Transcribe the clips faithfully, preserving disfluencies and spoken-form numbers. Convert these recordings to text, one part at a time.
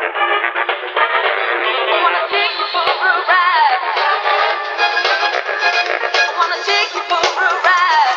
Wanna take you for a ride. Wanna take you for a ride.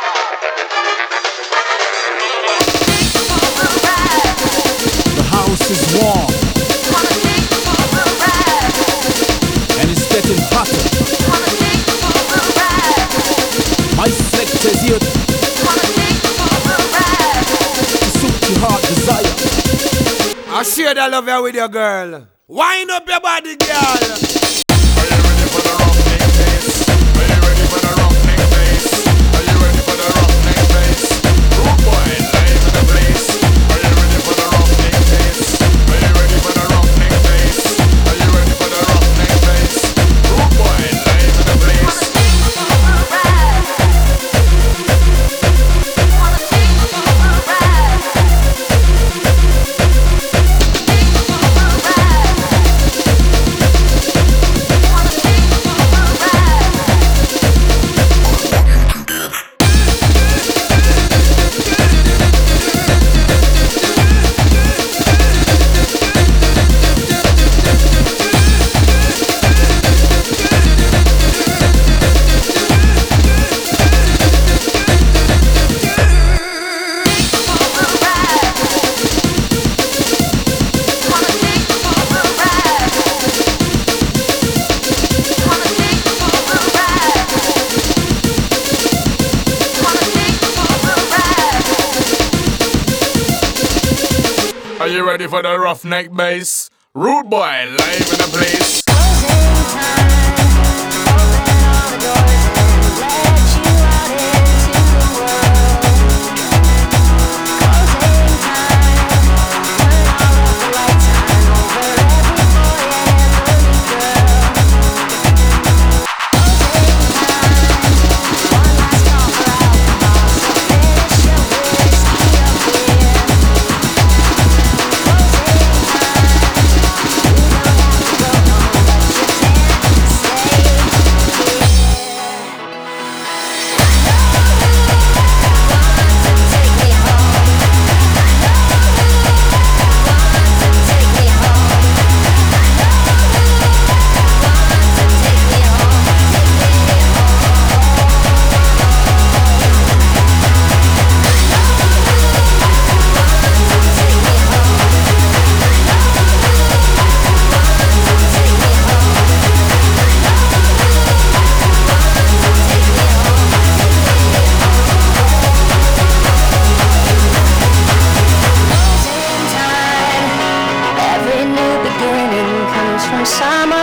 For a ride. The house is warm. Wanna take you for a ride. And it's getting hotter. Wanna take you for a ride. My selector's here to Wanna take you for a ride. suit your heart desire. I share that love you with your girl. Wind up your body, girl. Are you ready for the rough neck bass? Are you ready for the rough neck bass? Are you ready for the rough neck bass? Rude boy, live in the place. Are you ready for the rough neck bass? Are you ready for the rough neck bass? Are you ready for the rough neck bass? Rude boy, live in the place. Wanna take you for a ride. Wanna take you for a ride. Are you ready for the rough neck bass? Rude boy, live in the place. From summer